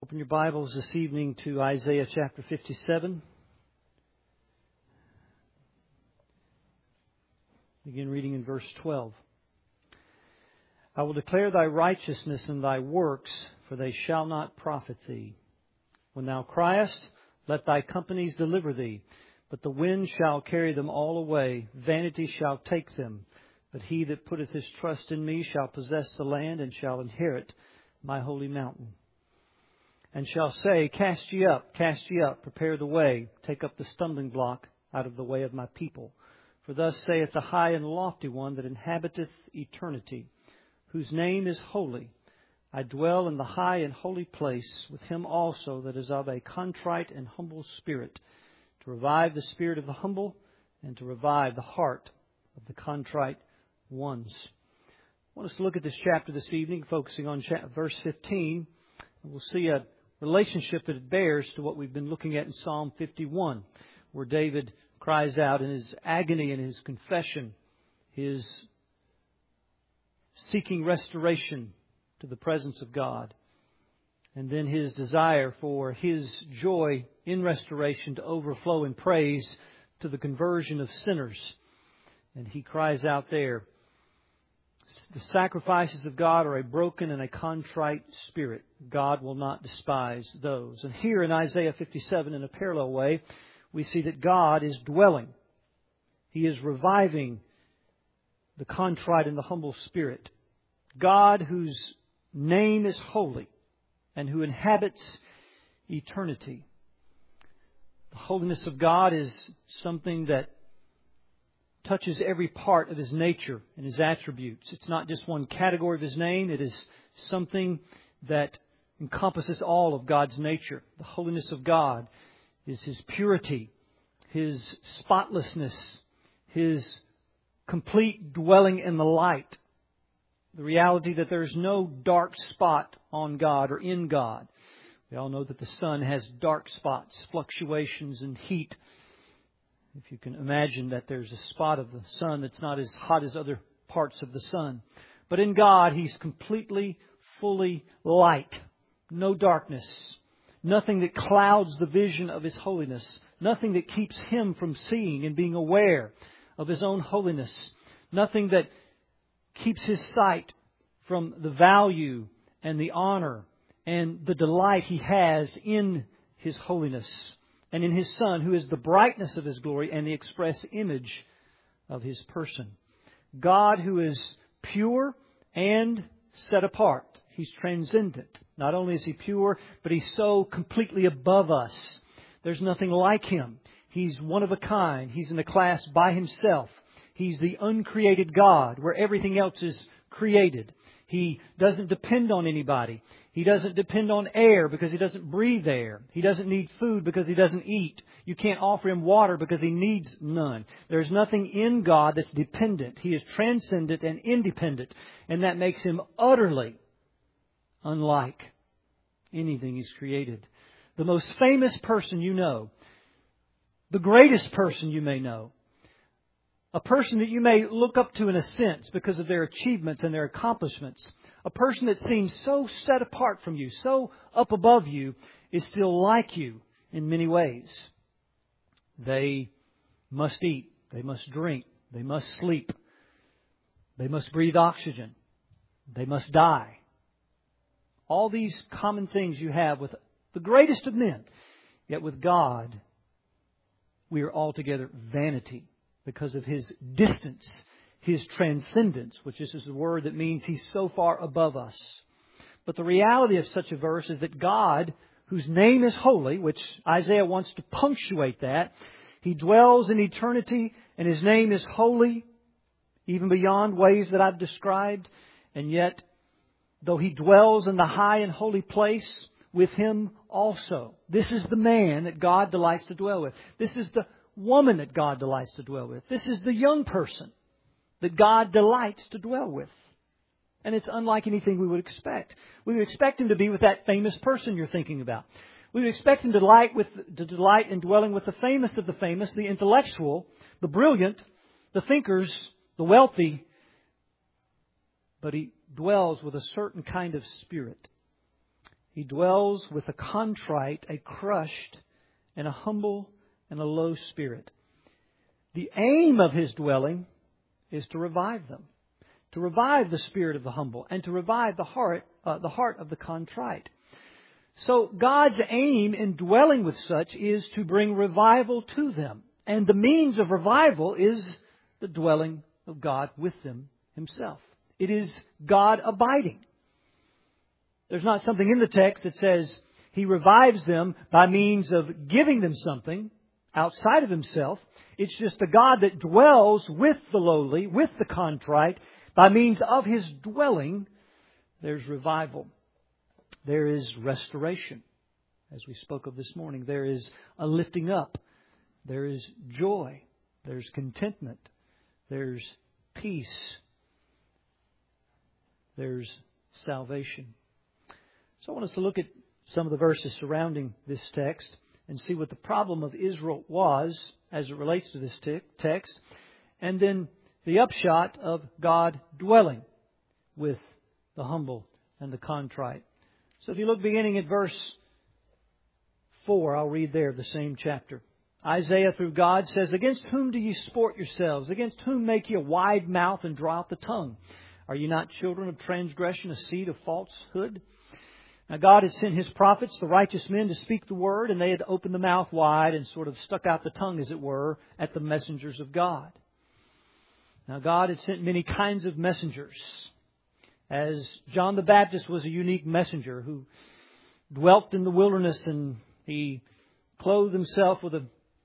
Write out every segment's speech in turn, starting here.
Open your Bibles this evening to Isaiah chapter 57. Begin reading in verse 12. I will declare thy righteousness and thy works, for they shall not profit thee. When thou criest, let thy companies deliver thee, but the wind shall carry them all away. Vanity shall take them. But he that putteth his trust in me shall possess the land and shall inherit my holy mountain. And shall say, cast ye up, prepare the way, take up the stumbling block out of the way of my people. For thus saith the high and lofty one that inhabiteth eternity, whose name is holy. I dwell in the high and holy place with him also that is of a contrite and humble spirit, to revive the spirit of the humble and to revive the heart of the contrite ones. I want us to look at this chapter this evening, focusing on verse 15. And we'll see a relationship that it bears to what we've been looking at in Psalm 51, where David cries out in his agony and his confession, his seeking restoration to the presence of God, and then his desire for his joy in restoration to overflow in praise to the conversion of sinners. And he cries out there, the sacrifices of God are a broken and a contrite spirit. God will not despise those. And here in Isaiah 57, in a parallel way, we see that God is dwelling. He is reviving the contrite and the humble spirit. God, whose name is holy and who inhabits eternity. The holiness of God is something that touches every part of His nature and His attributes. It's not just one category of His name. It is something that encompasses all of God's nature. The holiness of God is His purity, His spotlessness, His complete dwelling in the light. The reality that there is no dark spot on God or in God. We all know that the sun has dark spots, fluctuations in heat. If you can imagine that there's a spot of the sun that's not as hot as other parts of the sun. But in God, He's completely, fully light. No darkness. Nothing that clouds the vision of His holiness. Nothing that keeps Him from seeing and being aware of His own holiness. Nothing that keeps His sight from the value and the honor and the delight He has in His holiness. And in His Son, who is the brightness of His glory and the express image of His person. God who is pure and set apart. He's transcendent. Not only is He pure, but He's so completely above us. There's nothing like Him. He's one of a kind. He's in a class by Himself. He's the uncreated God, where everything else is created. He doesn't depend on anybody. He doesn't depend on air because He doesn't breathe air. He doesn't need food because He doesn't eat. You can't offer Him water because He needs none. There's nothing in God that's dependent. He is transcendent and independent. And that makes Him utterly unlike anything He's created. The most famous person you know, the greatest person you may know, a person that you may look up to in a sense because of their achievements and their accomplishments. A person that seems so set apart from you, so up above you, is still like you in many ways. They must eat. They must drink. They must sleep. They must breathe oxygen. They must die. All these common things you have with the greatest of men. Yet with God, we are altogether vanity. Because of His distance, His transcendence, which is the word that means He's so far above us. But the reality of such a verse is that God, whose name is holy, which Isaiah wants to punctuate that, He dwells in eternity and His name is holy, even beyond ways that I've described. And yet, though He dwells in the high and holy place, with Him also. This is the man that God delights to dwell with. This is the woman that God delights to dwell with. This is the young person that God delights to dwell with. And it's unlike anything we would expect. We would expect Him to be with that famous person you're thinking about. We would expect Him to delight in dwelling with the famous of the famous, the intellectual, the brilliant, the thinkers, the wealthy. But He dwells with a certain kind of spirit. He dwells with a contrite, a crushed, and a humble and a low spirit. The aim of His dwelling is to revive them, to revive the spirit of the humble, and to revive the heart of the contrite. So God's aim in dwelling with such is to bring revival to them. And the means of revival is the dwelling of God with them Himself. It is God abiding. There's not something in the text that says He revives them by means of giving them something outside of Himself. It's just a God that dwells with the lowly, with the contrite. By means of His dwelling, there's revival. There is restoration, as we spoke of this morning. There is a lifting up. There is joy. There's contentment. There's peace. There's salvation. So I want us to look at some of the verses surrounding this text and see what the problem of Israel was as it relates to this text. And then the upshot of God dwelling with the humble and the contrite. So if you look beginning at verse 4, I'll read there, the same chapter. Isaiah, through God, says, "Against whom do ye sport yourselves? Against whom make ye a wide mouth and draw out the tongue? Are ye not children of transgression, a seed of falsehood?" Now God had sent His prophets, the righteous men, to speak the word, and they had opened the mouth wide and sort of stuck out the tongue, as it were, at the messengers of God. Now God had sent many kinds of messengers. As John the Baptist was a unique messenger who dwelt in the wilderness, and he clothed himself with a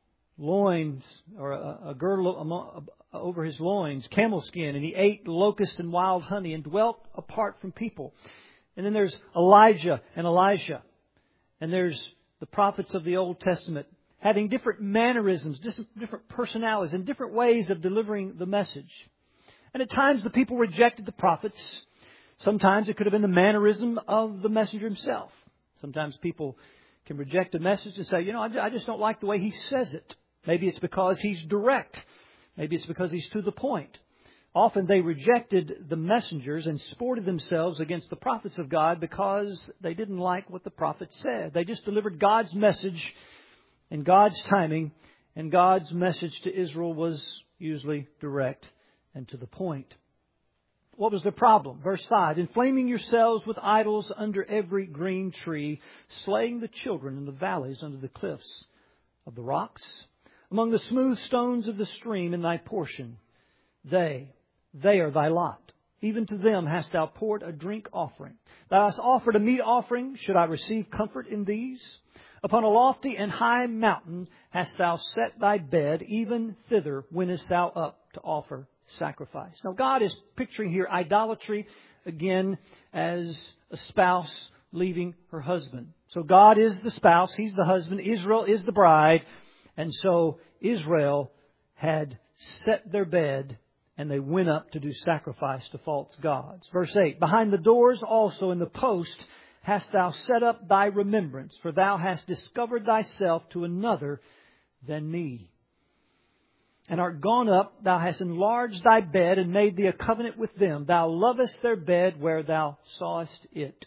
loins or a girdle over his loins, camel skin, and he ate locust and wild honey and dwelt apart from people. And then there's Elijah and Elisha. And there's the prophets of the Old Testament having different mannerisms, different personalities, and different ways of delivering the message. And at times the people rejected the prophets. Sometimes it could have been the mannerism of the messenger himself. Sometimes people can reject a message and say, I just don't like the way he says it. Maybe it's because he's direct. Maybe it's because he's to the point. Often they rejected the messengers and sported themselves against the prophets of God because they didn't like what the prophet said. They just delivered God's message in God's timing, and God's message to Israel was usually direct and to the point. What was the problem? Verse 5, "Inflaming yourselves with idols under every green tree, slaying the children in the valleys under the cliffs of the rocks, among the smooth stones of the stream in thy portion. They are thy lot. Even to them hast thou poured a drink offering. Thou hast offered a meat offering. Should I receive comfort in these? Upon a lofty and high mountain hast thou set thy bed. Even thither wentest thou up to offer sacrifice." Now God is picturing here idolatry again as a spouse leaving her husband. So God is the spouse. He's the husband. Israel is the bride. And so Israel had set their bed and they went up to do sacrifice to false gods. Verse 8, "Behind the doors also in the post hast thou set up thy remembrance, for thou hast discovered thyself to another than me. And art gone up, thou hast enlarged thy bed and made thee a covenant with them. Thou lovest their bed where thou sawest it."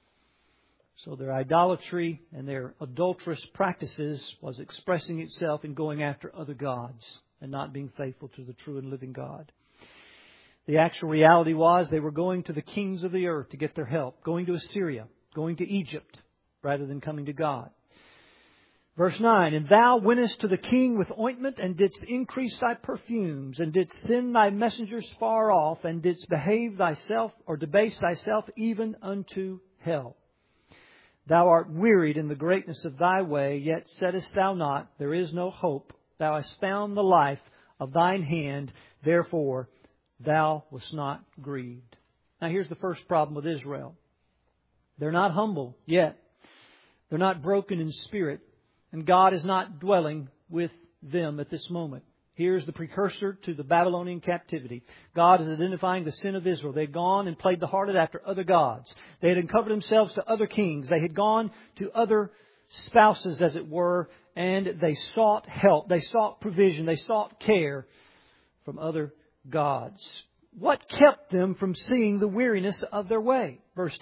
So their idolatry and their adulterous practices was expressing itself in going after other gods and not being faithful to the true and living God. The actual reality was they were going to the kings of the earth to get their help, going to Assyria, going to Egypt, rather than coming to God. Verse 9, "And thou wentest to the king with ointment, and didst increase thy perfumes, and didst send thy messengers far off, and didst behave thyself, or debase thyself, even unto hell. Thou art wearied in the greatness of thy way, yet saidst thou not, there is no hope. Thou hast found the life of thine hand, therefore thou wast not grieved." Now here's the first problem with Israel. They're not humble yet. They're not broken in spirit. And God is not dwelling with them at this moment. Here's the precursor to the Babylonian captivity. God is identifying the sin of Israel. They had gone and played the harlot after other gods. They had uncovered themselves to other kings. They had gone to other spouses, as it were, and they sought help. They sought provision. They sought care from other gods. What kept them from seeing the weariness of their way? Verse 10.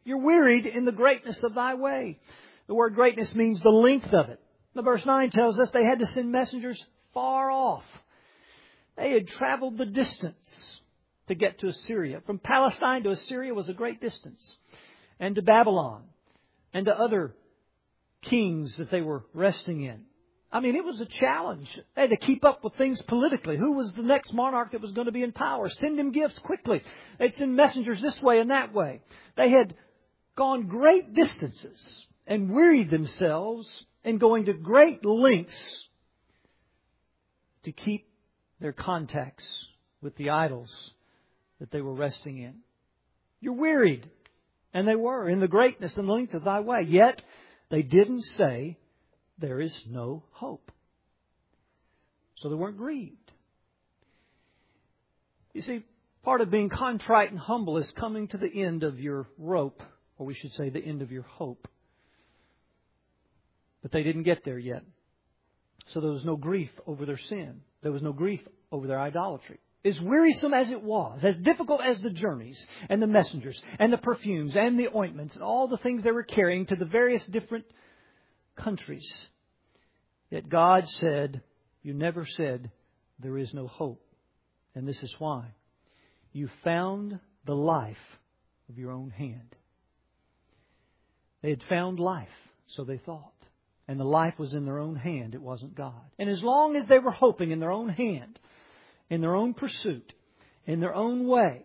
You're wearied in the greatness of thy way. The word greatness means the length of it. The verse 9 tells us they had to send messengers far off. They had traveled the distance to get to Assyria. From Palestine to Assyria was a great distance. And to Babylon. And to other kings that they were resting in. I mean, it was a challenge. They had to keep up with things politically. Who was the next monarch that was going to be in power? Send him gifts quickly. They'd send messengers this way and that way. They had gone great distances and wearied themselves in going to great lengths to keep their contacts with the idols that they were resting in. You're wearied. And they were in the greatness and length of thy way. Yet they didn't say, there is no hope. So they weren't grieved. You see, part of being contrite and humble is coming to the end of your rope, or we should say the end of your hope. But they didn't get there yet. So there was no grief over their sin. There was no grief over their idolatry. As wearisome as it was, as difficult as the journeys and the messengers and the perfumes and the ointments and all the things they were carrying to the various different countries. Yet God said, you never said there is no hope. And this is why. You found the life of your own hand. They had found life, so they thought. And the life was in their own hand. It wasn't God. And as long as they were hoping in their own hand, in their own pursuit, in their own way,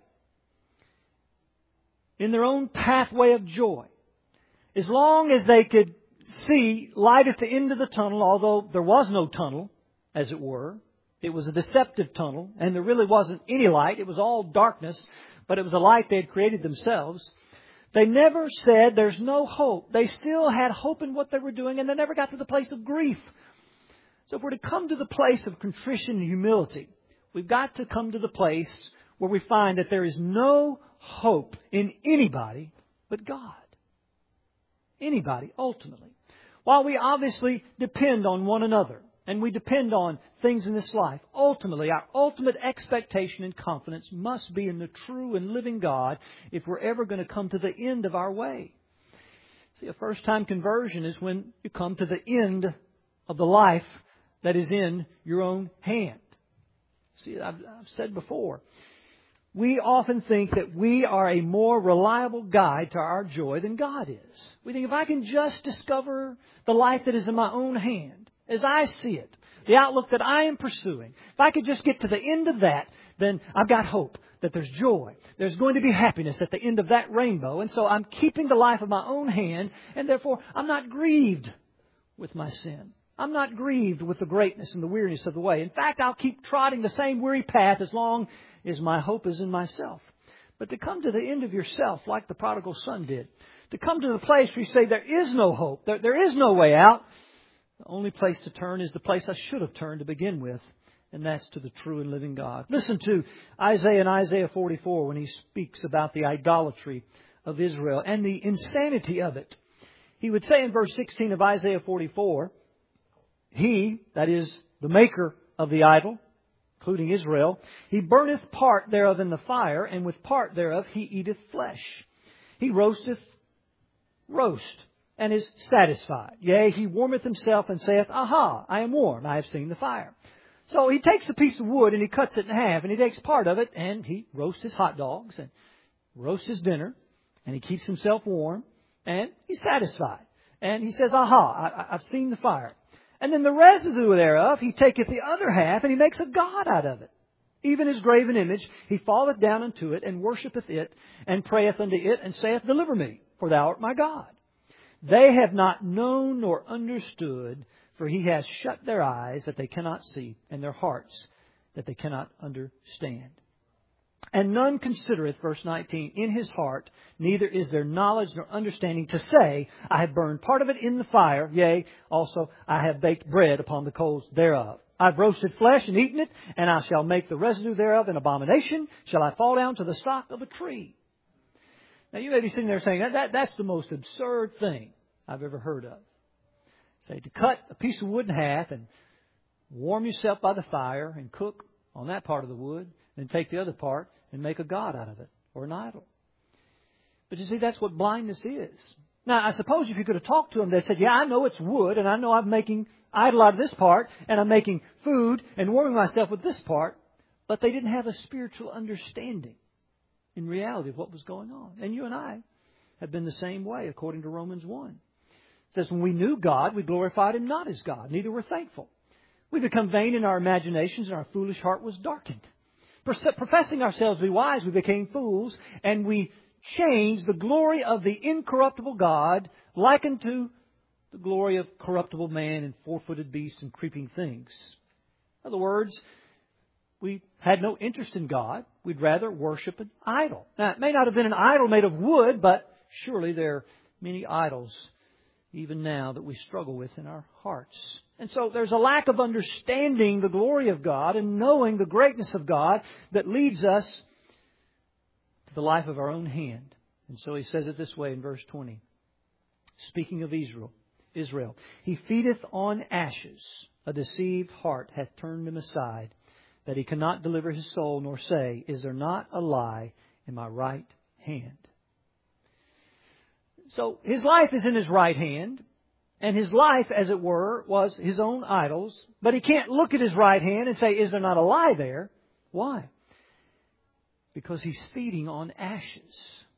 in their own pathway of joy, as long as they could see light at the end of the tunnel, although there was no tunnel, as it were. It was a deceptive tunnel, and there really wasn't any light. It was all darkness, but it was a light they had created themselves. They never said there's no hope. They still had hope in what they were doing, and they never got to the place of grief. So if we're to come to the place of contrition and humility, we've got to come to the place where we find that there is no hope in anybody but God. Anybody, ultimately. While we obviously depend on one another and we depend on things in this life, ultimately, our ultimate expectation and confidence must be in the true and living God if we're ever going to come to the end of our way. See, a first-time conversion is when you come to the end of the life that is in your own hand. See, I've said before, we often think that we are a more reliable guide to our joy than God is. We think if I can just discover the life that is in my own hand, as I see it, the outlook that I am pursuing, if I could just get to the end of that, then I've got hope that there's joy. There's going to be happiness at the end of that rainbow. And so I'm keeping the life of my own hand, and therefore I'm not grieved with my sin. I'm not grieved with the greatness and the weariness of the way. In fact, I'll keep trotting the same weary path as long as my hope is in myself. But to come to the end of yourself, like the prodigal son did, to come to the place where you say there is no hope, there is no way out, the only place to turn is the place I should have turned to begin with, and that's to the true and living God. Listen to Isaiah in Isaiah 44 when he speaks about the idolatry of Israel and the insanity of it. He would say in verse 16 of Isaiah 44, He, that is the maker of the idol, including Israel, He burneth part thereof in the fire, and with part thereof He eateth flesh. He roasteth roast, and is satisfied. Yea, He warmeth Himself, and saith, Aha, I am warm, I have seen the fire. So He takes a piece of wood, and He cuts it in half, and He takes part of it, and He roasts His hot dogs, and roasts His dinner, and He keeps Himself warm, and He's satisfied. And He says, Aha, I've seen the fire. And then the residue thereof, He taketh the other half, and He makes a god out of it. Even His graven image, He falleth down unto it, and worshippeth it, and prayeth unto it, and saith, Deliver me, for Thou art my God. They have not known nor understood, for He has shut their eyes that they cannot see, and their hearts that they cannot understand. And none considereth, verse 19, in his heart, neither is there knowledge nor understanding to say, I have burned part of it in the fire, yea, also I have baked bread upon the coals thereof. I've roasted flesh and eaten it, and I shall make the residue thereof an abomination. Shall I fall down to the stock of a tree? Now you may be sitting there saying, that's the most absurd thing I've ever heard of. Say, to cut a piece of wood in half and warm yourself by the fire and cook on that part of the wood, then take the other part and make a god out of it, or an idol. But you see, that's what blindness is. Now, I suppose if you could have talked to them, they said, yeah, I know it's wood, and I know I'm making idol out of this part, and I'm making food and warming myself with this part. But they didn't have a spiritual understanding in reality of what was going on. And you and I have been the same way, according to Romans 1. It says, when we knew God, we glorified Him not as God, neither were thankful. We become vain in our imaginations, and our foolish heart was darkened. Professing ourselves to be wise, we became fools, and we changed the glory of the incorruptible God like unto the glory of corruptible man and four-footed beasts and creeping things. In other words, we had no interest in God. We'd rather worship an idol. Now, it may not have been an idol made of wood, but surely there are many idols even now that we struggle with in our hearts. And so there's a lack of understanding the glory of God and knowing the greatness of God that leads us to the life of our own hand. And so he says it this way in verse 20. Speaking of Israel, He feedeth on ashes. A deceived heart hath turned Him aside, that He cannot deliver His soul, nor say, is there not a lie in my right hand? So His life is in His right hand, and His life, as it were, was His own idols. But He can't look at His right hand and say, is there not a lie there? Why? Because He's feeding on ashes.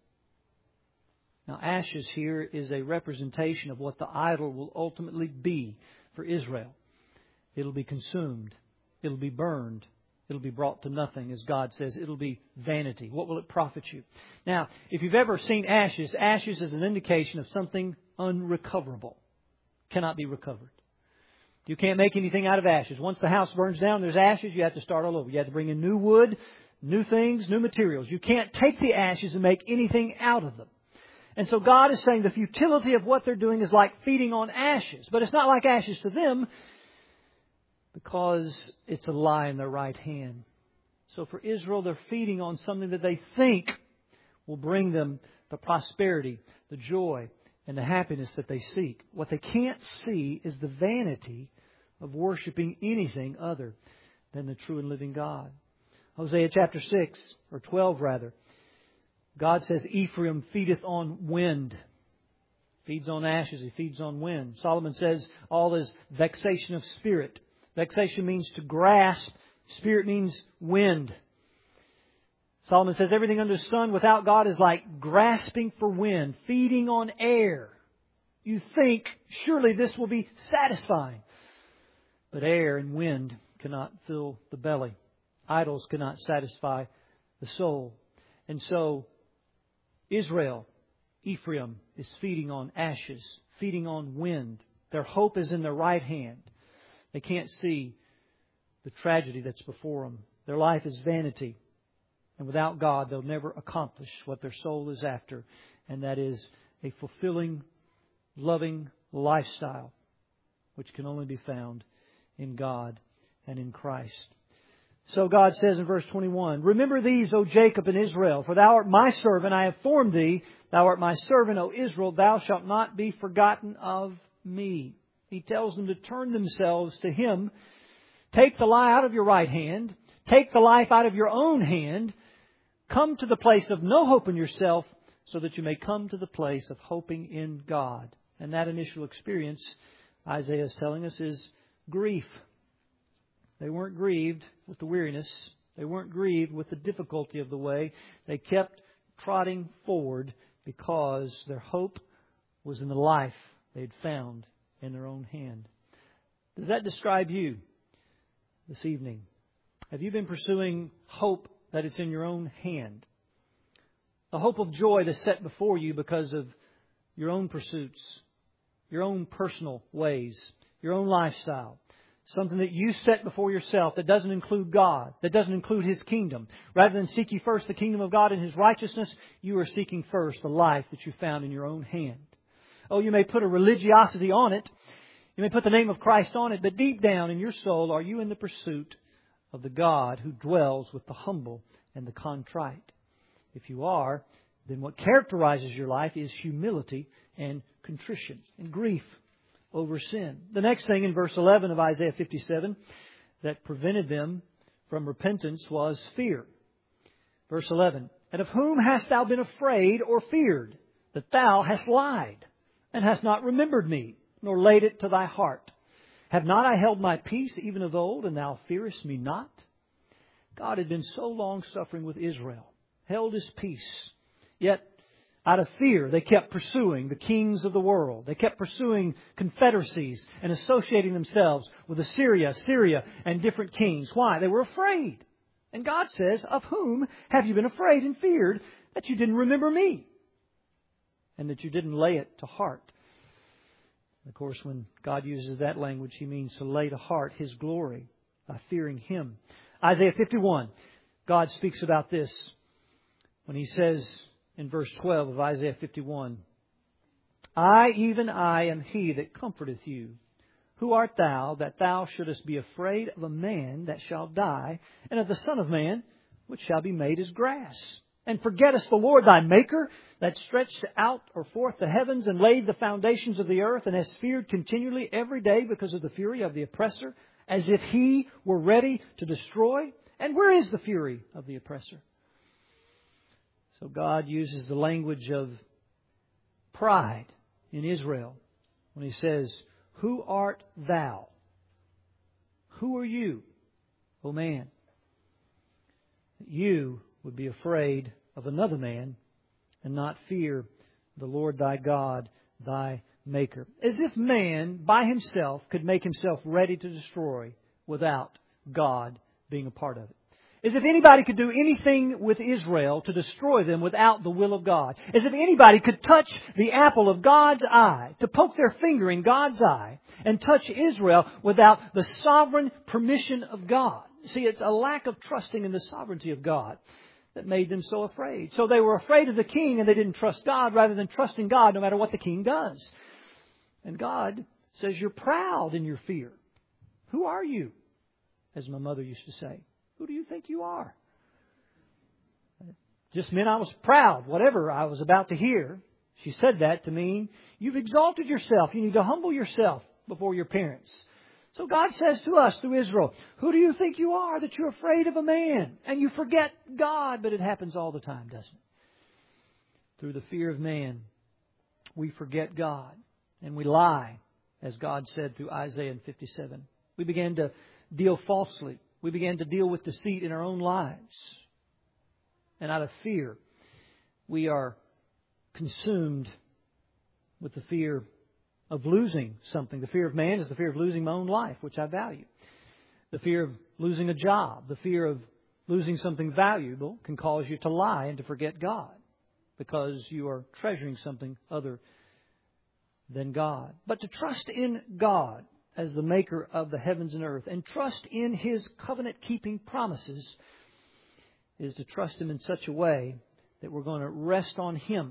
Now, ashes here is a representation of what the idol will ultimately be for Israel. It'll be consumed. It'll be burned. It'll be brought to nothing. As God says, it'll be vanity. What will it profit you? Now, if you've ever seen ashes, ashes is an indication of something unrecoverable. Cannot be recovered. You can't make anything out of ashes. Once the house burns down, there's ashes, you have to start all over. You have to bring in new wood, new things, new materials. You can't take the ashes and make anything out of them. And so God is saying the futility of what they're doing is like feeding on ashes. But it's not like ashes to them because it's a lie in their right hand. So for Israel, they're feeding on something that they think will bring them the prosperity, the joy, and the happiness that they seek. What they can't see is the vanity of worshiping anything other than the true and living God. Hosea chapter 6, or 12 rather, God says, Ephraim feedeth on wind. Feeds on ashes, he feeds on wind. Solomon says, all is vexation of spirit. Vexation means to grasp. Spirit means wind. Solomon says, everything under the sun without God is like grasping for wind, feeding on air. You think, surely this will be satisfying. But air and wind cannot fill the belly. Idols cannot satisfy the soul. And so, Israel, Ephraim, is feeding on ashes, feeding on wind. Their hope is in their right hand. They can't see the tragedy that's before them. Their life is vanity. And without God, they'll never accomplish what their soul is after. And that is a fulfilling, loving lifestyle, which can only be found in God and in Christ. So God says in verse 21, remember these, O Jacob and Israel, for thou art my servant, I have formed thee. Thou art my servant, O Israel, thou shalt not be forgotten of me. He tells them to turn themselves to Him. Take the lie out of your right hand. Take the life out of your own hand. Come to the place of no hope in yourself so that you may come to the place of hoping in God. And that initial experience, Isaiah is telling us, is grief. They weren't grieved with the weariness. They weren't grieved with the difficulty of the way. They kept trotting forward because their hope was in the life they'd found in their own hand. Does that describe you this evening? Have you been pursuing hope that it's in your own hand? The hope of joy that's set before you because of your own pursuits, your own personal ways, your own lifestyle. Something that you set before yourself that doesn't include God, that doesn't include His kingdom. Rather than seek ye first the kingdom of God and His righteousness, you are seeking first the life that you found in your own hand. Oh, you may put a religiosity on it. You may put the name of Christ on it. But deep down in your soul, are you in the pursuit of the God who dwells with the humble and the contrite? If you are, then what characterizes your life is humility and contrition and grief over sin. The next thing in verse 11 of Isaiah 57 that prevented them from repentance was fear. Verse 11, And of whom hast thou been afraid or feared, that thou hast lied, and hast not remembered me, nor laid it to thy heart? Have not I held my peace even of old, and thou fearest me not? God had been so long suffering with Israel, held His peace. Yet, out of fear, they kept pursuing the kings of the world. They kept pursuing confederacies and associating themselves with Assyria, Syria, and different kings. Why? They were afraid. And God says, of whom have you been afraid and feared that you didn't remember me? And that you didn't lay it to heart. Of course, when God uses that language, He means to lay to heart His glory by fearing Him. Isaiah 51, God speaks about this when He says in verse 12 of Isaiah 51, I, even I, am He that comforteth you. Who art thou, that thou shouldest be afraid of a man that shall die, and of the Son of Man, which shall be made as grass? And forgettest the Lord thy Maker, that stretched out or forth the heavens, and laid the foundations of the earth, and hast feared continually every day because of the fury of the oppressor, as if he were ready to destroy? And where is the fury of the oppressor? So God uses the language of pride in Israel when He says, who art thou? Who are you, O man? You would be afraid of another man and not fear the Lord thy God, thy Maker. As if man by himself could make himself ready to destroy without God being a part of it. As if anybody could do anything with Israel to destroy them without the will of God. As if anybody could touch the apple of God's eye, to poke their finger in God's eye and touch Israel without the sovereign permission of God. See, it's a lack of trusting in the sovereignty of God that made them so afraid. So they were afraid of the king and they didn't trust God rather than trusting God no matter what the king does. And God says, you're proud in your fear. Who are you? As my mother used to say. Who do you think you are? Just meant I was proud, whatever I was about to hear. She said that to mean you've exalted yourself. You need to humble yourself before your parents. So God says to us through Israel, who do you think you are that you're afraid of a man? And you forget God, but it happens all the time, doesn't it? Through the fear of man, we forget God and we lie, as God said through Isaiah 57. We began to deal falsely. We began to deal with deceit in our own lives. And out of fear, we are consumed with the fear of losing something. The fear of man is the fear of losing my own life, which I value. The fear of losing a job, the fear of losing something valuable can cause you to lie and to forget God because you are treasuring something other than God. But to trust in God as the Maker of the heavens and earth, and trust in His covenant-keeping promises, is to trust Him in such a way that we're going to rest on Him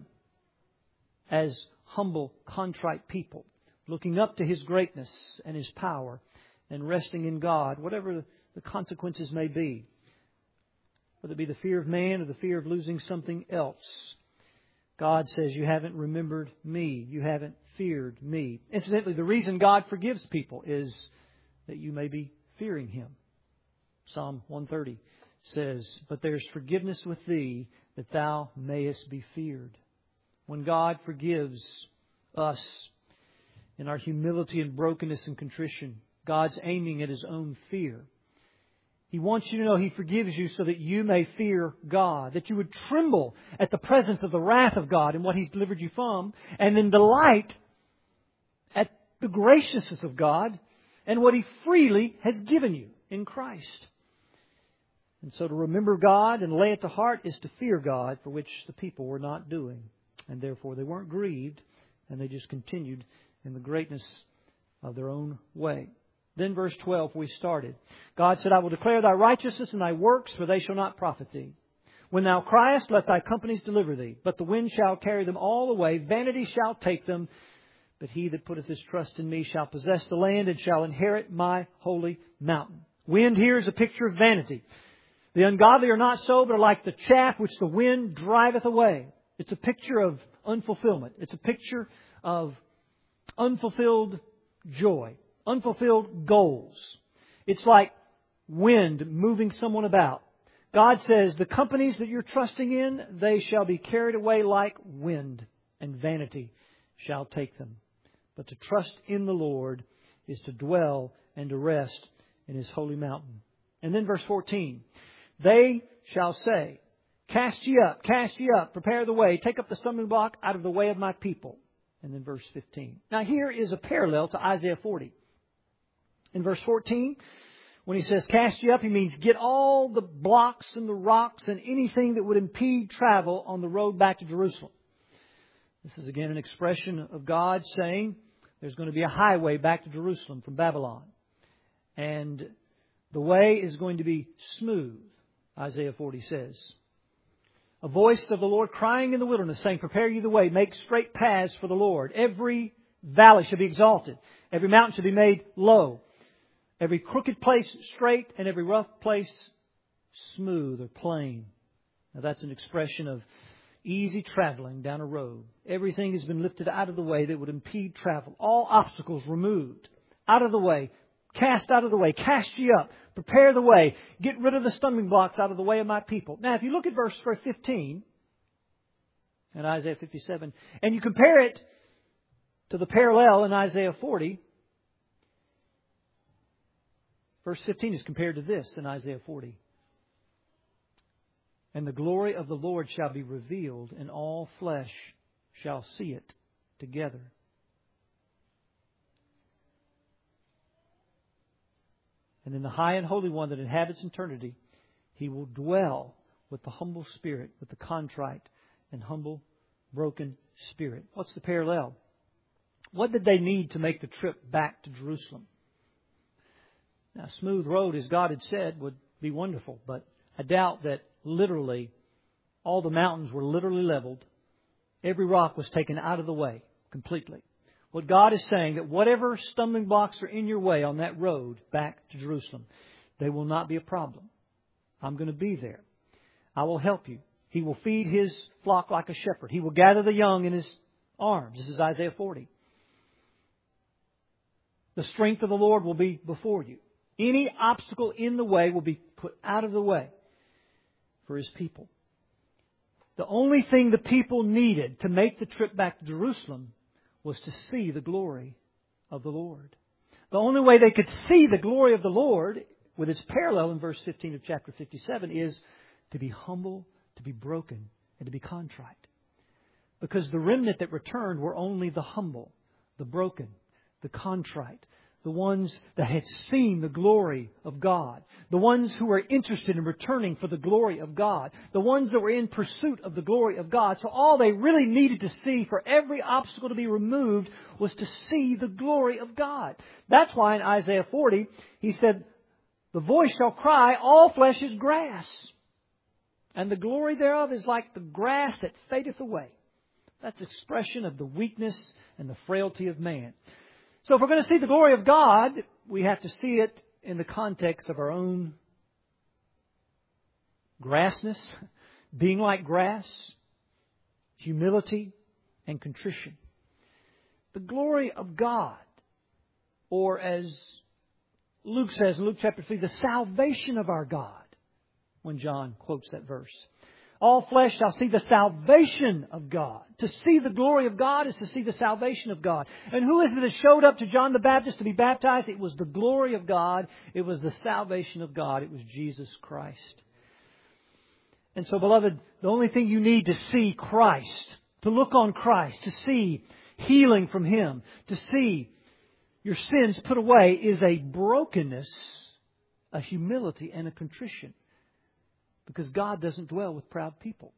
as humble, contrite people, looking up to His greatness and His power, and resting in God, whatever the consequences may be, whether it be the fear of man or the fear of losing something else. God says, you haven't remembered me. You haven't feared me. Incidentally, the reason God forgives people is that you may be fearing Him. Psalm 130 says, but there's forgiveness with thee that thou mayest be feared. When God forgives us in our humility and brokenness and contrition, God's aiming at His own fear. He wants you to know He forgives you so that you may fear God, that you would tremble at the presence of the wrath of God and what He's delivered you from, and then delight at the graciousness of God and what He freely has given you in Christ. And so to remember God and lay it to heart is to fear God, for which the people were not doing. And therefore they weren't grieved, and they just continued in the greatness of their own way. Then verse 12, we started. God said, I will declare thy righteousness and thy works, for they shall not profit thee. When thou criest, let thy companies deliver thee. But the wind shall carry them all away. Vanity shall take them. But he that putteth his trust in me shall possess the land and shall inherit my holy mountain. Wind here is a picture of vanity. The ungodly are not so, but are like the chaff which the wind driveth away. It's a picture of unfulfillment. It's a picture of unfulfilled joy. Unfulfilled goals. It's like wind moving someone about. God says, the companies that you're trusting in, they shall be carried away like wind, and vanity shall take them. But to trust in the Lord is to dwell and to rest in His holy mountain. And then verse 14, they shall say, cast ye up, prepare the way, take up the stumbling block out of the way of my people. And then verse 15. Now here is a parallel to Isaiah 40. In verse 14, when he says cast ye up, he means get all the blocks and the rocks and anything that would impede travel on the road back to Jerusalem. This is again an expression of God saying there's going to be a highway back to Jerusalem from Babylon. And the way is going to be smooth, Isaiah 40 says. A voice of the Lord crying in the wilderness, saying, prepare you the way, make straight paths for the Lord. Every valley shall be exalted. Every mountain shall be made low. Every crooked place straight, and every rough place smooth or plain. Now that's an expression of easy traveling down a road. Everything has been lifted out of the way that would impede travel. All obstacles removed. Out of the way. Cast out of the way. Cast ye up. Prepare the way. Get rid of the stumbling blocks out of the way of my people. Now, if you look at verse 15 in Isaiah 57, and you compare it to the parallel in Isaiah 40, verse 15 is compared to this in Isaiah 40. And the glory of the Lord shall be revealed, and all flesh shall see it together. And in the high and holy one that inhabits eternity, He will dwell with the humble spirit, with the contrite and humble, broken spirit. What's the parallel? What did they need to make the trip back to Jerusalem? Now, a smooth road, as God had said, would be wonderful, but I doubt that literally all the mountains were literally leveled. Every rock was taken out of the way completely. What God is saying, that whatever stumbling blocks are in your way on that road back to Jerusalem, they will not be a problem. I'm going to be there. I will help you. He will feed His flock like a shepherd. He will gather the young in His arms. This is Isaiah 40. The strength of the Lord will be before you. Any obstacle in the way will be put out of the way for His people. The only thing the people needed to make the trip back to Jerusalem was to see the glory of the Lord. The only way they could see the glory of the Lord, with its parallel in verse 15 of chapter 57, is to be humble, to be broken, and to be contrite. Because the remnant that returned were only the humble, the broken, the contrite, the ones that had seen the glory of God, the ones who were interested in returning for the glory of God, the ones that were in pursuit of the glory of God. So all they really needed to see for every obstacle to be removed was to see the glory of God. That's why in Isaiah 40, He said, the voice shall cry, all flesh is grass, and the glory thereof is like the grass that fadeth away. That's expression of the weakness and the frailty of man. So if we're going to see the glory of God, we have to see it in the context of our own grassness, being like grass, humility, and contrition. The glory of God, or as Luke says in Luke chapter 3, the salvation of our God, when John quotes that verse. All flesh shall see the salvation of God. To see the glory of God is to see the salvation of God. And who is it that showed up to John the Baptist to be baptized? It was the glory of God. It was the salvation of God. It was Jesus Christ. And so, beloved, the only thing you need to see Christ, to look on Christ, to see healing from Him, to see your sins put away, is a brokenness, a humility, and a contrition. Because God doesn't dwell with proud people.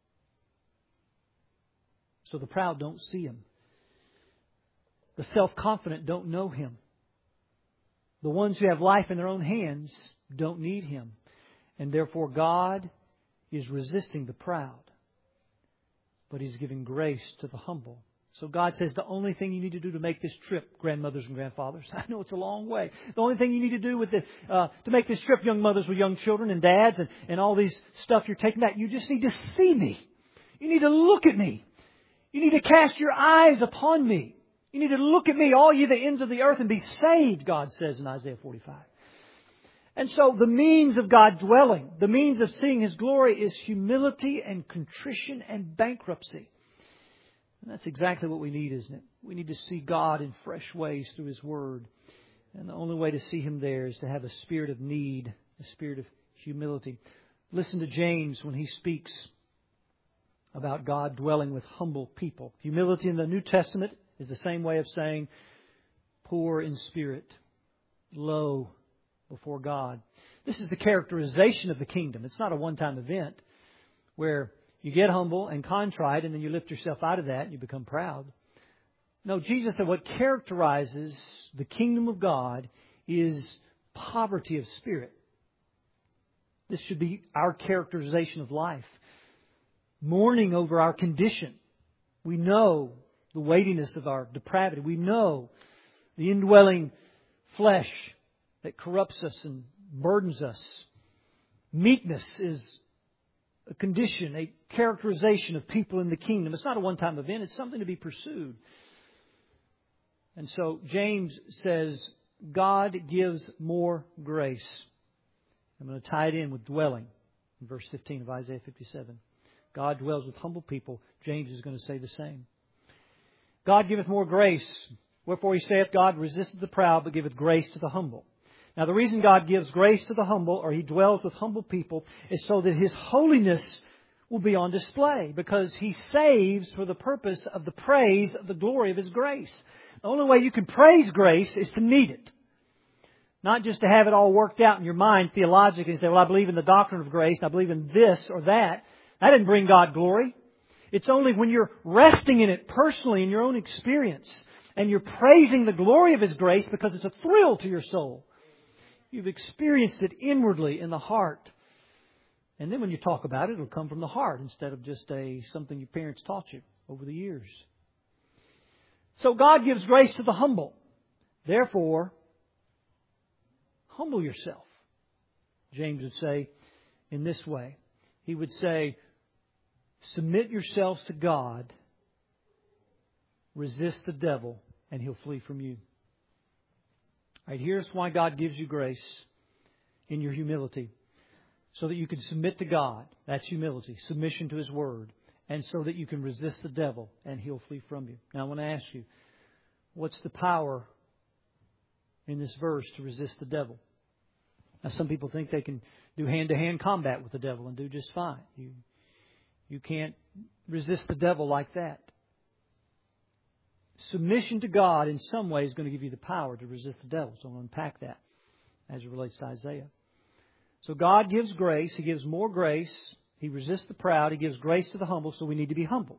So the proud don't see Him. The self-confident don't know Him. The ones who have life in their own hands don't need Him. And therefore God is resisting the proud. But He's giving grace to the humble. So God says the only thing you need to do to make this trip, grandmothers and grandfathers, I know it's a long way. The only thing you need to do with this, to make this trip, young mothers with young children and dads and all these stuff you're taking back, you just need to see me. You need to look at me. You need to cast your eyes upon me. You need to look at me, all ye the ends of the earth, and be saved, God says in Isaiah 45. And so the means of God dwelling, the means of seeing His glory is humility and contrition and bankruptcy. And that's exactly what we need, isn't it? We need to see God in fresh ways through His Word. And the only way to see Him there is to have a spirit of need, a spirit of humility. Listen to James when he speaks about God dwelling with humble people. Humility in the New Testament is the same way of saying poor in spirit, low before God. This is the characterization of the kingdom. It's not a one-time event where you get humble and contrite and then you lift yourself out of that and you become proud. No, Jesus said what characterizes the kingdom of God is poverty of spirit. This should be our characterization of life. Mourning over our condition. We know the weightiness of our depravity. We know the indwelling flesh that corrupts us and burdens us. Meekness is a condition, a characterization of people in the kingdom. It's not a one-time event. It's something to be pursued. And so James says, God gives more grace. I'm going to tie it in with dwelling in verse 15 of Isaiah 57. God dwells with humble people. James is going to say the same. God giveth more grace. Wherefore he saith, God resisteth the proud, but giveth grace to the humble. Now the reason God gives grace to the humble, or He dwells with humble people, is so that His holiness will be on display. Because He saves for the purpose of the praise of the glory of His grace. The only way you can praise grace is to need it. Not just to have it all worked out in your mind theologically and say, well, I believe in the doctrine of grace, and I believe in this or that. That didn't bring God glory. It's only when you're resting in it personally in your own experience and you're praising the glory of His grace because it's a thrill to your soul. You've experienced it inwardly in the heart. And then when you talk about it, it'll come from the heart instead of just something your parents taught you over the years. So God gives grace to the humble. Therefore, humble yourself. James would say in this way. He would say, submit yourselves to God, resist the devil, and he'll flee from you. All right, here's why God gives you grace in your humility. So that you can submit to God. That's humility. Submission to His Word. And so that you can resist the devil and he'll flee from you. Now I want to ask you, what's the power in this verse to resist the devil? Now some people think they can do hand-to-hand combat with the devil and do just fine. You can't resist the devil like that. Submission to God in some way is going to give you the power to resist the devil. So I'll unpack that as it relates to Isaiah. So God gives grace. He gives more grace. He resists the proud. He gives grace to the humble. So we need to be humble.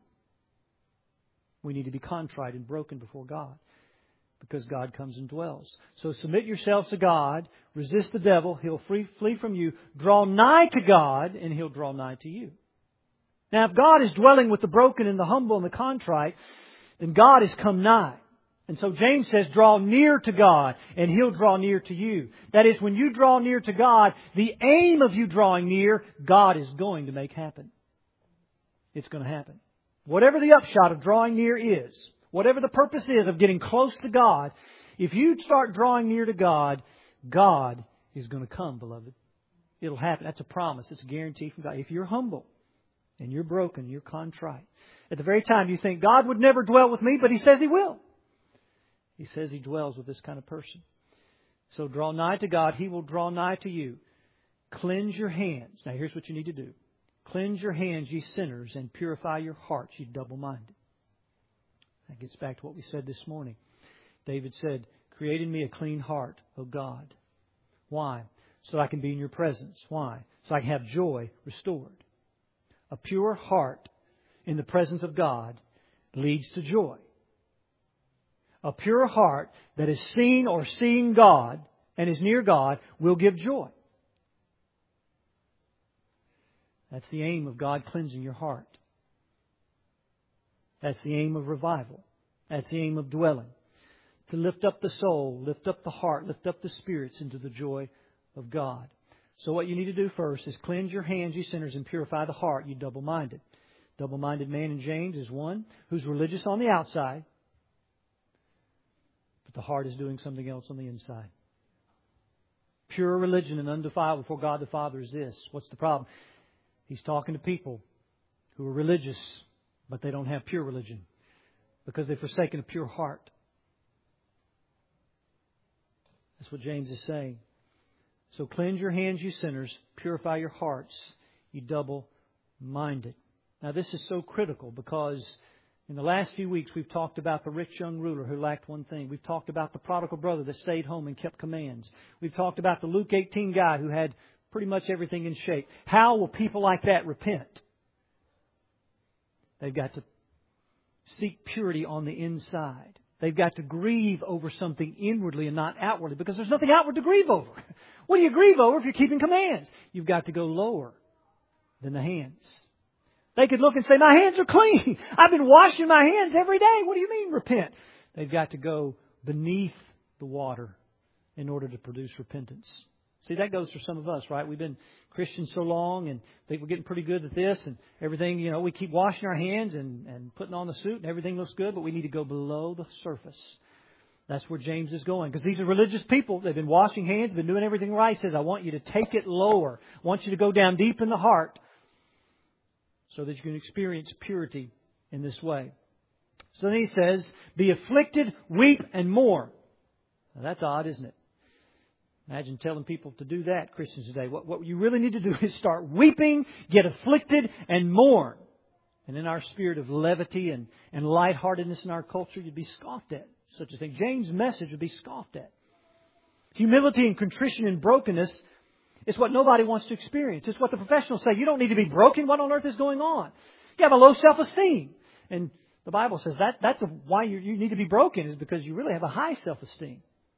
We need to be contrite and broken before God. Because God comes and dwells. So submit yourselves to God. Resist the devil. He'll flee from you. Draw nigh to God and He'll draw nigh to you. Now if God is dwelling with the broken and the humble and the contrite, then God has come nigh. And so James says, draw near to God and He'll draw near to you. That is, when you draw near to God, the aim of you drawing near, God is going to make happen. It's going to happen. Whatever the upshot of drawing near is, whatever the purpose is of getting close to God, if you start drawing near to God, God is going to come, beloved. It'll happen. That's a promise. It's a guarantee from God. If you're humble and you're broken, you're contrite. At the very time you think, God would never dwell with me, but He says He will. He says He dwells with this kind of person. So draw nigh to God. He will draw nigh to you. Cleanse your hands. Now here's what you need to do. Cleanse your hands, ye sinners, and purify your hearts, ye double-minded. That gets back to what we said this morning. David said, create in me a clean heart, O God. Why? So I can be in your presence. Why? So I can have joy restored. A pure heart in the presence of God leads to joy. A pure heart that is seen or seeing God and is near God will give joy. That's the aim of God cleansing your heart. That's the aim of revival. That's the aim of dwelling. To lift up the soul, lift up the heart, lift up the spirits into the joy of God. So what you need to do first is cleanse your hands, you sinners, and purify the heart, you double-minded. Double-minded man in James is one who's religious on the outside, but the heart is doing something else on the inside. Pure religion and undefiled before God the Father is this. What's the problem? He's talking to people who are religious, but they don't have pure religion because they've forsaken a pure heart. That's what James is saying. So cleanse your hands, you sinners. Purify your hearts, you double-minded. Now this is so critical because in the last few weeks we've talked about the rich young ruler who lacked one thing. We've talked about the prodigal brother that stayed home and kept commands. We've talked about the Luke 18 guy who had pretty much everything in shape. How will people like that repent? They've got to seek purity on the inside. They've got to grieve over something inwardly and not outwardly because there's nothing outward to grieve over. What do you grieve over if you're keeping commands? You've got to go lower than the hands. They could look and say, my hands are clean. I've been washing my hands every day. What do you mean repent? They've got to go beneath the water in order to produce repentance. See, that goes for some of us, right? We've been Christians so long and think we're getting pretty good at this and everything, we keep washing our hands and putting on the suit and everything looks good, but we need to go below the surface. That's where James is going. Because these are religious people. They've been washing hands, been doing everything right. He says, I want you to take it lower. I want you to go down deep in the heart so that you can experience purity in this way. So then he says, be afflicted, weep, and mourn. Now that's odd, isn't it? Imagine telling people to do that, Christians today. What you really need to do is start weeping, get afflicted, and mourn. And in our spirit of levity and lightheartedness in our culture, you'd be scoffed at. Such a thing. James' message would be scoffed at. Humility and contrition and brokenness is what nobody wants to experience. It's what the professionals say. You don't need to be broken. What on earth is going on? You have a low self-esteem. And the Bible says that's why you need to be broken is because you really have a high self-esteem.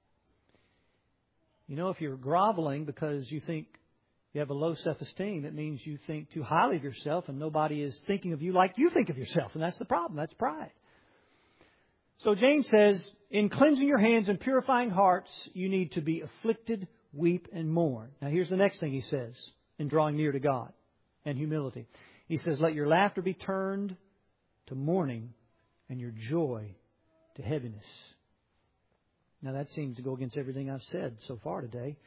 If you're groveling because you think you have a low self-esteem, it means you think too highly of yourself and nobody is thinking of you like you think of yourself. And that's the problem. That's pride. So James says, in cleansing your hands and purifying hearts, you need to be afflicted, weep, and mourn. Now here's the next thing he says in drawing near to God and humility. He says, let your laughter be turned to mourning and your joy to heaviness. Now that seems to go against everything I've said so far today.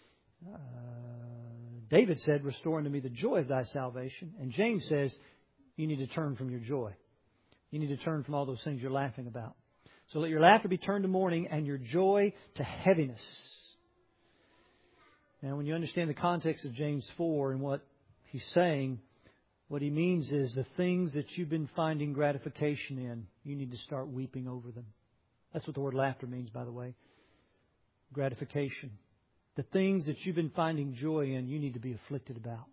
David said, restore unto me the joy of thy salvation. And James says, you need to turn from your joy. You need to turn from all those things you're laughing about. So let your laughter be turned to mourning and your joy to heaviness. Now, when you understand the context of James 4 and what he's saying, what he means is the things that you've been finding gratification in, you need to start weeping over them. That's what the word laughter means, by the way. Gratification. The things that you've been finding joy in, you need to be afflicted about.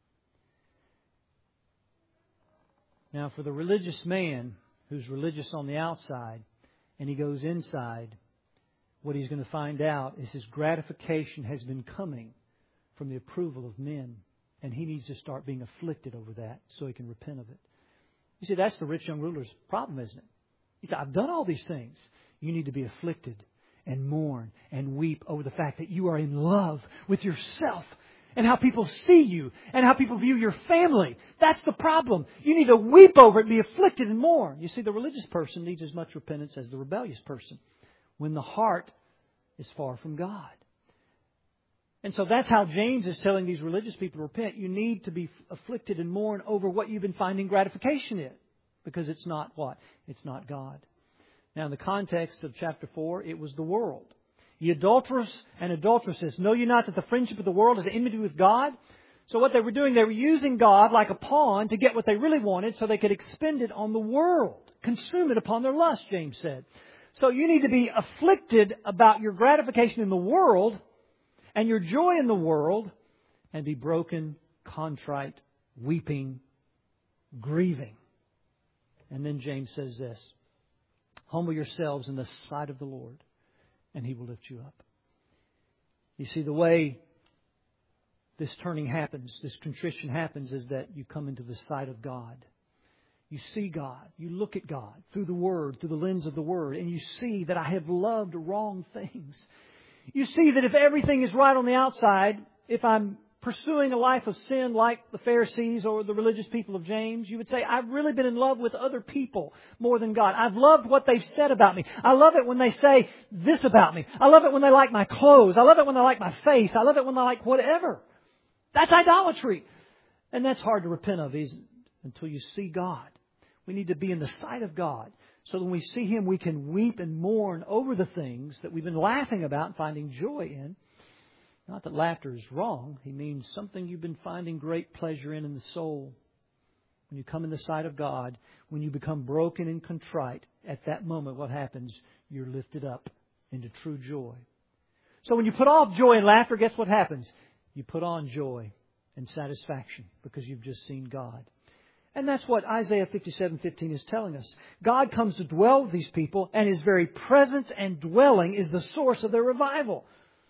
Now, for the religious man who's religious on the outside and he goes inside, what he's going to find out is his gratification has been coming from the approval of men. And he needs to start being afflicted over that so he can repent of it. You see, that's the rich young ruler's problem, isn't it? He said, I've done all these things. You need to be afflicted and mourn and weep over the fact that you are in love with yourself and how people see you and how people view your family. That's the problem. You need to weep over it, be afflicted and mourn. You see, the religious person needs as much repentance as the rebellious person when the heart is far from God. And so that's how James is telling these religious people to repent. You need to be afflicted and mourn over what you've been finding gratification in. Because it's not what? It's not God. Now, in the context of chapter 4, it was the world. Ye adulterers and adulteresses, know ye not that the friendship of the world is enmity with God? So what they were doing, they were using God like a pawn to get what they really wanted so they could expend it on the world. Consume it upon their lust, James said. So you need to be afflicted about your gratification in the world and your joy in the world and be broken, contrite, weeping, grieving. And then James says this, humble yourselves in the sight of the Lord, and He will lift you up. You see, the way this turning happens, this contrition happens, is that you come into the sight of God. You see God. You look at God through the Word, through the lens of the Word, and you see that I have loved wrong things. You see that if everything is right on the outside, if I'm pursuing a life of sin like the Pharisees or the religious people of James, you would say, I've really been in love with other people more than God. I've loved what they've said about me. I love it when they say this about me. I love it when they like my clothes. I love it when they like my face. I love it when they like whatever. That's idolatry. And that's hard to repent of, isn't it? Until you see God. We need to be in the sight of God. So that when we see Him, we can weep and mourn over the things that we've been laughing about and finding joy in. Not that laughter is wrong. He means something you've been finding great pleasure in the soul. When you come in the sight of God, when you become broken and contrite, at that moment what happens? You're lifted up into true joy. So when you put off joy and laughter, guess what happens? You put on joy and satisfaction because you've just seen God. And that's what Isaiah 57:15 is telling us. God comes to dwell with these people, and His very presence and dwelling is the source of their revival.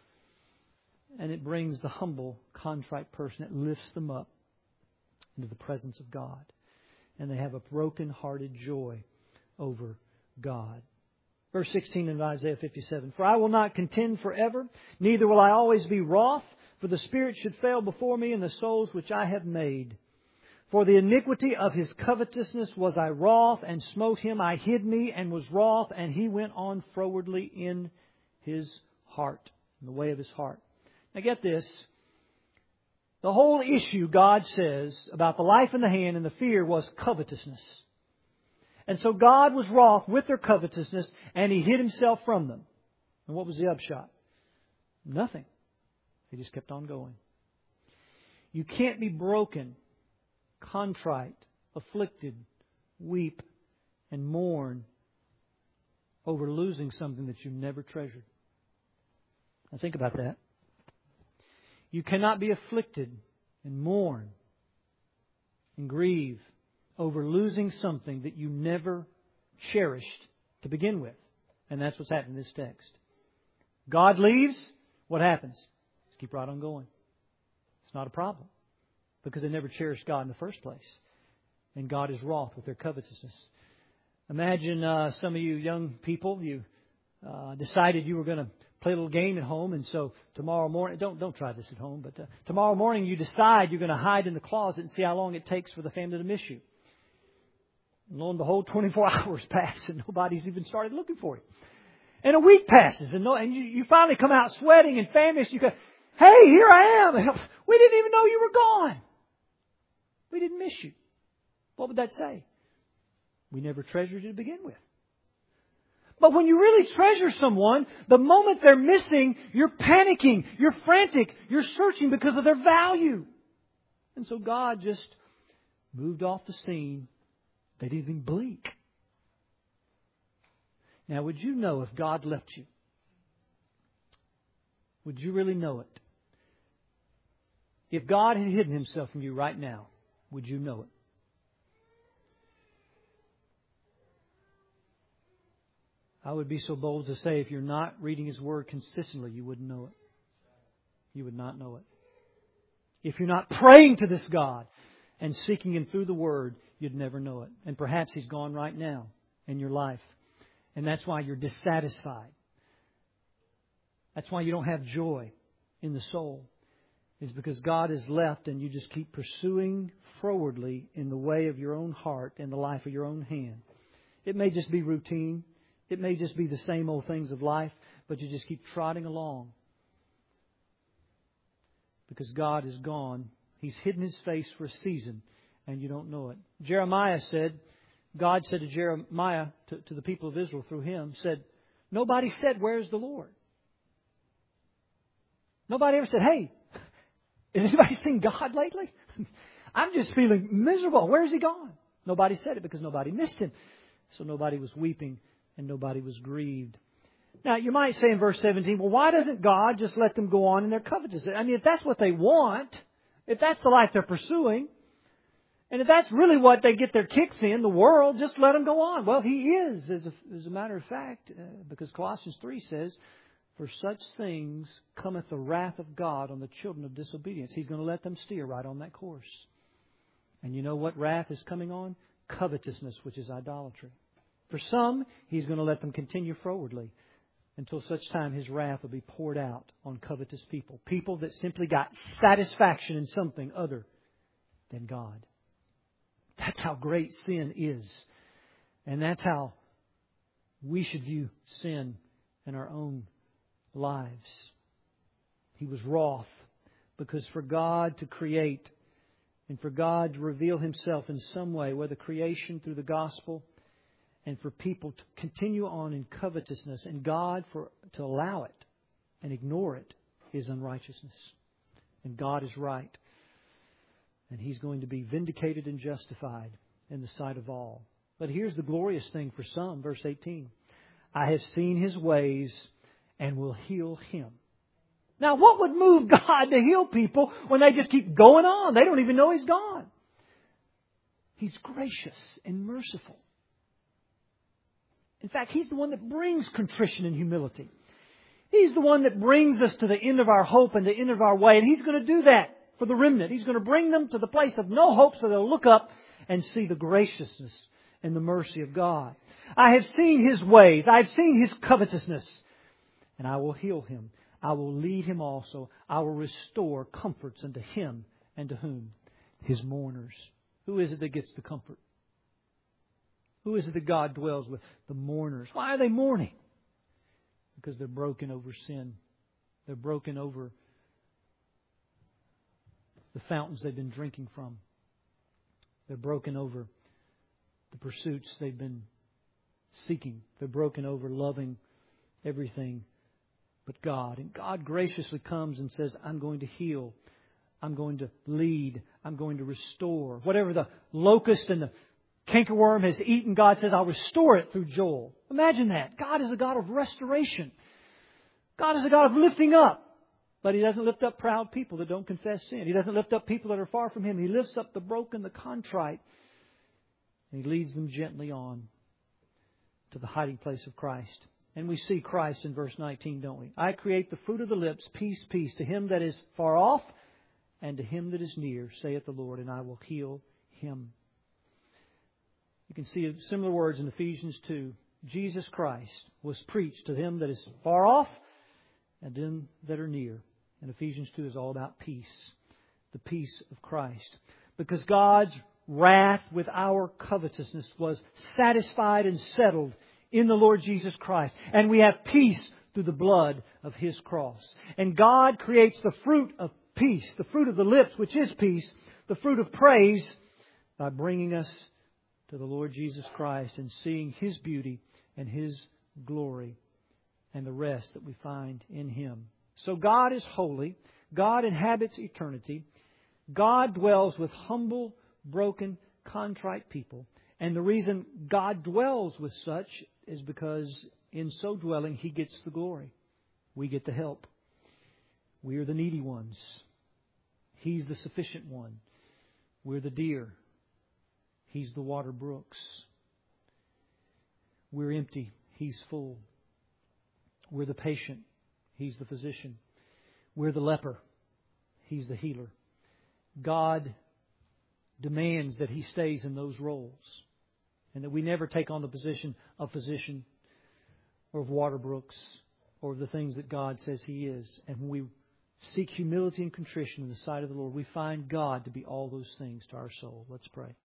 And it brings the humble, contrite person. It lifts them up into the presence of God. And they have a broken-hearted joy over God. Verse 16 of Isaiah 57. For I will not contend forever, neither will I always be wroth, for the spirit should fail before me, and the souls which I have made. For the iniquity of his covetousness was I wroth, and smote him. I hid me, and was wroth, and he went on frowardly in his heart, in the way of his heart. Now get this. The whole issue, God says, about the life in the hand and the fear was covetousness. And so God was wroth with their covetousness, and He hid Himself from them. And what was the upshot? Nothing. He just kept on going. You can't be broken, contrite, afflicted, weep, and mourn over losing something that you never treasured. Now think about that. You cannot be afflicted and mourn and grieve over losing something that you never cherished to begin with. And that's what's happening in this text. God leaves, what happens? Just keep right on going. It's not a problem because they never cherished God in the first place. And God is wroth with their covetousness. Imagine some of you young people, you decided you were going to play a little game at home, and so tomorrow morning, don't try this at home, but tomorrow morning you decide you're going to hide in the closet and see how long it takes for the family to miss you. And lo and behold, 24 hours pass and nobody's even started looking for you. And a week passes and you finally come out sweating and famished. You go, hey, here I am. We didn't even know you were gone. We didn't miss you. What would that say? We never treasured you to begin with. But when you really treasure someone, the moment they're missing, you're panicking, you're frantic, you're searching because of their value. And so God just moved off the scene. They didn't even blink. Now, would you know if God left you? Would you really know it? If God had hidden Himself from you right now, would you know it? I would be so bold to say if you're not reading His Word consistently, you wouldn't know it. You would not know it. If you're not praying to this God and seeking Him through the Word, you'd never know it. And perhaps He's gone right now in your life. And that's why you're dissatisfied. That's why you don't have joy in the soul. It's because God is left and you just keep pursuing frowardly in the way of your own heart and the life of your own hand. It may just be routine. It may just be the same old things of life, but you just keep trotting along. Because God is gone. He's hidden His face for a season, and you don't know it. Jeremiah said, God said to Jeremiah, to the people of Israel through him, said, nobody said, where's the Lord? Nobody ever said, hey, has anybody seen God lately? I'm just feeling miserable. Where's He gone? Nobody said it because nobody missed Him. So nobody was weeping. And nobody was grieved. Now, you might say in verse 17, well, why doesn't God just let them go on in their covetousness? I mean, if that's what they want, if that's the life they're pursuing, and if that's really what they get their kicks in, the world, just let them go on. Well, He is, as a matter of fact, because Colossians 3 says, for such things cometh the wrath of God on the children of disobedience. He's going to let them steer right on that course. And you know what wrath is coming on? Covetousness, which is idolatry. For some, He's going to let them continue frowardly. until such time His wrath will be poured out on covetous people. People that simply got satisfaction in something other than God. That's how great sin is. And that's how we should view sin in our own lives. He was wroth because for God to create and for God to reveal Himself in some way, whether creation through the gospel, and for people to continue on in covetousness, and God to allow it and ignore it is unrighteousness. And God is right. And He's going to be vindicated and justified in the sight of all. But here's the glorious thing for some, verse 18. I have seen His ways and will heal him. Now, what would move God to heal people when they just keep going on? They don't even know He's gone. He's gracious and merciful. In fact, He's the one that brings contrition and humility. He's the one that brings us to the end of our hope and the end of our way. And He's going to do that for the remnant. He's going to bring them to the place of no hope so they'll look up and see the graciousness and the mercy of God. I have seen His ways. I have seen His covetousness. And I will heal him. I will lead him also. I will restore comforts unto him and to whom? His mourners. Who is it that gets the comfort? Who is it that God dwells with? The mourners. Why are they mourning? Because they're broken over sin. They're broken over the fountains they've been drinking from. They're broken over the pursuits they've been seeking. They're broken over loving everything but God. And God graciously comes and says, I'm going to heal. I'm going to lead. I'm going to restore. Whatever the locust and the cankerworm has eaten, God says, I'll restore it through Joel. Imagine that. God is a God of restoration. God is a God of lifting up. But He doesn't lift up proud people that don't confess sin. He doesn't lift up people that are far from Him. He lifts up the broken, the contrite. And He leads them gently on to the hiding place of Christ. And we see Christ in verse 19, don't we? I create the fruit of the lips, peace, peace, to him that is far off and to him that is near, saith the Lord, and I will heal him. You can see similar words in Ephesians 2. Jesus Christ was preached to them that is far off and them that are near. And Ephesians 2 is all about peace, the peace of Christ. Because God's wrath with our covetousness was satisfied and settled in the Lord Jesus Christ. And we have peace through the blood of His cross. And God creates the fruit of peace, the fruit of the lips, which is peace, the fruit of praise, by bringing us to the Lord Jesus Christ and seeing His beauty and His glory and the rest that we find in Him. So God is holy. God inhabits eternity. God dwells with humble, broken, contrite people. And the reason God dwells with such is because in so dwelling, He gets the glory. We get the help. We are the needy ones. He's the sufficient one. We're the deer. He's the water brooks. We're empty. He's full. We're the patient. He's the physician. We're the leper. He's the healer. God demands that He stays in those roles. And that we never take on the position of physician or of water brooks or of the things that God says He is. And when we seek humility and contrition in the sight of the Lord, we find God to be all those things to our soul. Let's pray.